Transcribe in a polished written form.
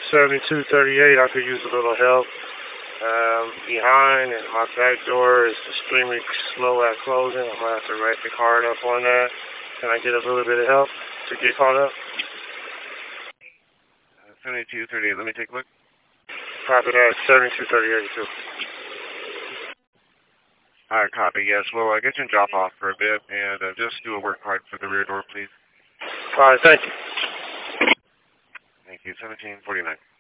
7238, I could use a little help. Behind and my back door is extremely slow at closing. I'm going to have to write the card up on that. Can I get a little bit of help to get caught up? 7238, let me take a look. Copy that, 7238 too. Alright, copy, yes. Well, I'll get you in drop off for a bit, and just do a work card for the rear door, please. Alright, thank you. Thank you, 1749.